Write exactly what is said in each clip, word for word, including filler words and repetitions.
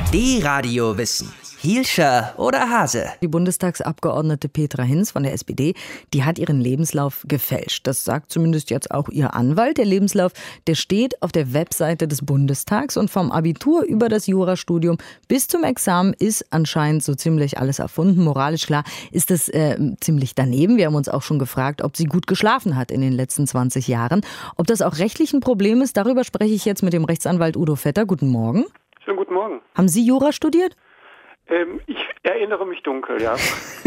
D-Radio Wissen. Hielscher oder Hase? Die Bundestagsabgeordnete Petra Hinz von der S P D, die hat ihren Lebenslauf gefälscht. Das sagt zumindest jetzt auch ihr Anwalt. Der Lebenslauf, der steht auf der Webseite des Bundestags und vom Abitur über das Jurastudium bis zum Examen ist anscheinend so ziemlich alles erfunden. Moralisch klar ist es äh, ziemlich daneben. Wir haben uns auch schon gefragt, ob sie gut geschlafen hat in den letzten zwanzig Jahren. Ob das auch rechtlich ein Problem ist, darüber spreche ich jetzt mit dem Rechtsanwalt Udo Vetter. Guten Morgen. Schönen guten Morgen. Haben Sie Jura studiert? Ähm, ich erinnere mich dunkel, ja.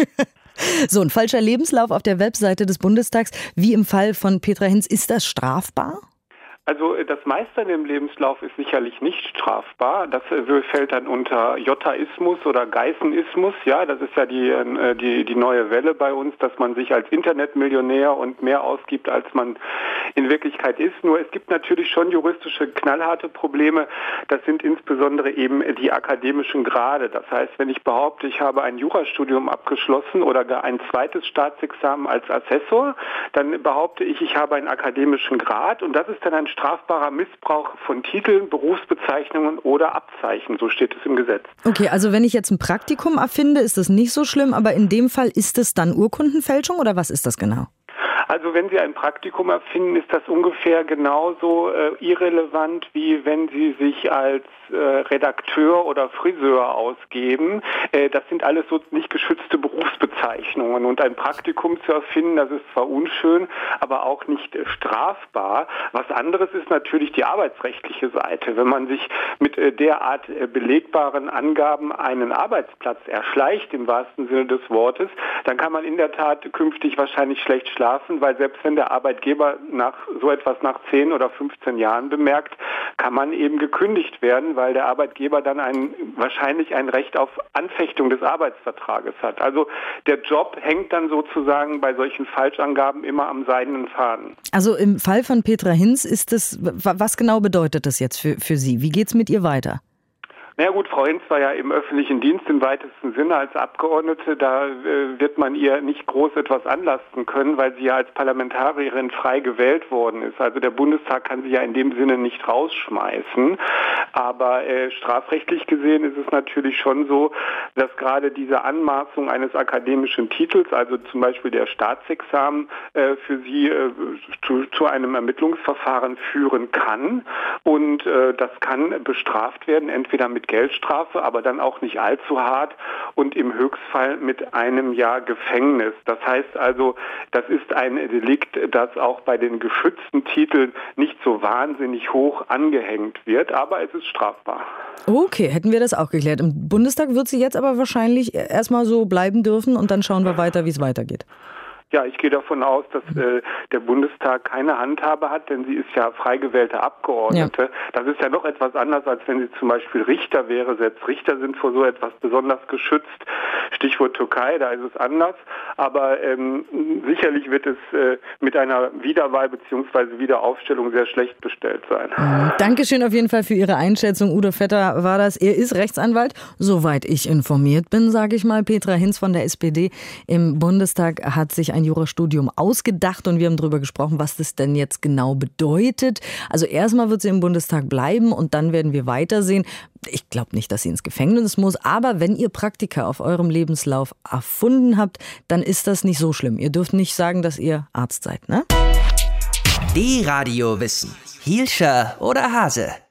So, ein falscher Lebenslauf auf der Webseite des Bundestags, wie im Fall von Petra Hinz, ist das strafbar? Also das meiste im Lebenslauf ist sicherlich nicht strafbar. Das äh, fällt dann unter Jottaismus oder Geißenismus. Ja, das ist ja die, äh, die, die neue Welle bei uns, dass man sich als Internetmillionär und mehr ausgibt, als man in Wirklichkeit ist. Nur es gibt natürlich schon juristische knallharte Probleme. Das sind insbesondere eben die akademischen Grade. Das heißt, wenn ich behaupte, ich habe ein Jurastudium abgeschlossen oder gar ein zweites Staatsexamen als Assessor, dann behaupte ich, ich habe einen akademischen Grad und das ist dann ein strafbarer Missbrauch von Titeln, Berufsbezeichnungen oder Abzeichen. So steht es im Gesetz. Okay, also wenn ich jetzt ein Praktikum erfinde, ist das nicht so schlimm, aber in dem Fall ist es dann Urkundenfälschung oder was ist das genau? Also wenn Sie ein Praktikum erfinden, ist das ungefähr genauso äh, irrelevant, wie wenn Sie sich als äh, Redakteur oder Friseur ausgeben. Äh, das sind alles so nicht geschützte Berufsbezeichnungen. Und ein Praktikum zu erfinden, das ist zwar unschön, aber auch nicht äh, strafbar. Was anderes ist natürlich die arbeitsrechtliche Seite. Wenn man sich mit äh, derart äh, belegbaren Angaben einen Arbeitsplatz erschleicht, im wahrsten Sinne des Wortes, dann kann man in der Tat künftig wahrscheinlich schlecht schlafen, weil selbst wenn der Arbeitgeber nach so etwas nach zehn oder fünfzehn Jahren bemerkt, kann man eben gekündigt werden, weil der Arbeitgeber dann ein, wahrscheinlich ein Recht auf Anfechtung des Arbeitsvertrages hat. Also der Job hängt dann sozusagen bei solchen Falschangaben immer am seidenen Faden. Also im Fall von Petra Hinz ist das, was genau bedeutet das jetzt für, für Sie? Wie geht's mit ihr weiter? Na ja gut, Frau Hinz war ja im öffentlichen Dienst im weitesten Sinne als Abgeordnete. Da äh, wird man ihr nicht groß etwas anlasten können, weil sie ja als Parlamentarierin frei gewählt worden ist. Also der Bundestag kann sie ja in dem Sinne nicht rausschmeißen. Aber äh, strafrechtlich gesehen ist es natürlich schon so, dass gerade diese Anmaßung eines akademischen Titels, also zum Beispiel der Staatsexamen, äh, für sie äh, zu, zu einem Ermittlungsverfahren führen kann. Und äh, das kann bestraft werden, entweder mit Geldstrafe, aber dann auch nicht allzu hart und im Höchstfall mit einem Jahr Gefängnis. Das heißt also, das ist ein Delikt, das auch bei den geschützten Titeln nicht so wahnsinnig hoch angehängt wird, aber es ist strafbar. Okay, hätten wir das auch geklärt. Im Bundestag wird sie jetzt aber wahrscheinlich erstmal so bleiben dürfen und dann schauen wir weiter, wie es weitergeht. Ja, ich gehe davon aus, dass äh, der Bundestag keine Handhabe hat, denn sie ist ja frei gewählte Abgeordnete. Ja. Das ist ja noch etwas anders, als wenn sie zum Beispiel Richter wäre. Selbst Richter sind vor so etwas besonders geschützt. Stichwort Türkei, da ist es anders. Aber ähm, sicherlich wird es äh, mit einer Wiederwahl bzw. Wiederaufstellung sehr schlecht bestellt sein. Mhm. Dankeschön auf jeden Fall für Ihre Einschätzung. Udo Vetter war das. Er ist Rechtsanwalt. Soweit ich informiert bin, sage ich mal. Petra Hinz von der S P D im Bundestag hat sich ein ein Jurastudium ausgedacht und wir haben darüber gesprochen, was das denn jetzt genau bedeutet. Also erstmal wird sie im Bundestag bleiben und dann werden wir weitersehen. Ich glaube nicht, dass sie ins Gefängnis muss, aber wenn ihr Praktika auf eurem Lebenslauf erfunden habt, dann ist das nicht so schlimm. Ihr dürft nicht sagen, dass ihr Arzt seid, ne? D-Radio Wissen. Hielscher oder Hase?